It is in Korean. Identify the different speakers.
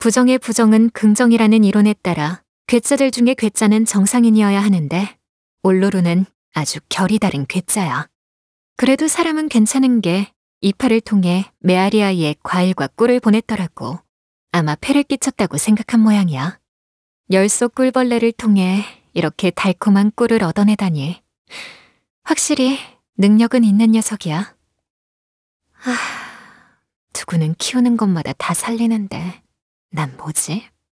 Speaker 1: 부정의 부정은 긍정이라는 이론에 따라 괴짜들 중에 괴짜는 정상인이어야 하는데 올로로는 아주 결이 다른 괴짜야. 그래도 사람은 괜찮은 게 이파를 통해 메아리 아이에 과일과 꿀을 보냈더라고. 아마 폐를 끼쳤다고 생각한 모양이야. 열 속 꿀벌레를 통해 이렇게 달콤한 꿀을 얻어내다니. 확실히 능력은 있는 녀석이야. 두구는 키우는 것마다 다 살리는데 난 뭐지?